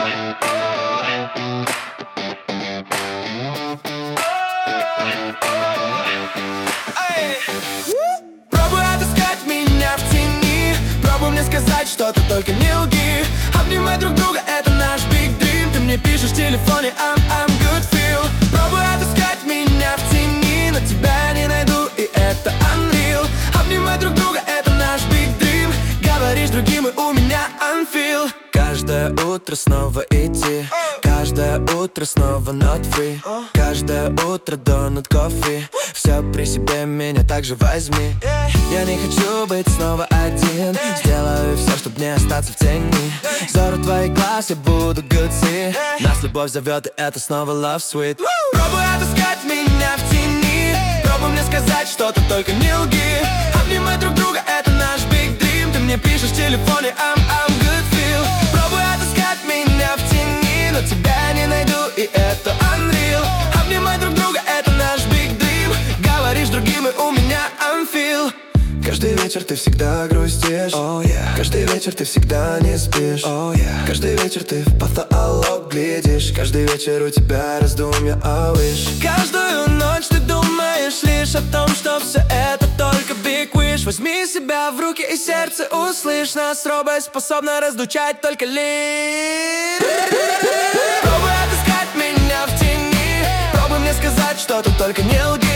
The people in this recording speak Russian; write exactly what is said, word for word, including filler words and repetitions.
Пробуй отыскать меня в тени, пробуй мне сказать что-то, только не лги. Обнимай друг друга, это наш big dream. Ты мне пишешь в телефоне I'm, I'm good feel. Пробуй отыскать меня в тени, но тебя не найду, и это unreal. Обнимай друг друга, это наш big dream. Говоришь другим, и у меня unfeel. Каждое утро снова идти, каждое утро снова not free. Каждое утро донат кофе, все при себе, меня также возьми. Я не хочу быть снова один, сделаю все, чтобы не остаться в тени. Взору твоих глаз, я буду good see. Нас любовь зовет, и это снова love sweet. Пробуй отыскать меня в тени, пробуй мне сказать что-то, только не лги. Обнимай друг друга, это наш big dream. Ты мне пишешь в телефоне I'm, I'm good feel. Пробуй отыскать меня в тени, но тебя не найду, и это unreal. Обнимай друг друга, это наш big dream. Говоришь другим, и у меня unfeel. Каждый вечер ты всегда грустишь, oh, yeah. Каждый вечер ты всегда не спишь, oh, yeah. Каждый вечер ты в потолок глядишь. Каждый вечер у тебя раздумья, oh, wish. Каждую ночь ты думаешь лишь о том, что все это только big wish. Возьми себя в руки и сердце услышь. Нас робость способна раздучать только лишь. Пробуй отыскать меня в тени, пробуй мне сказать что-то, только не лги.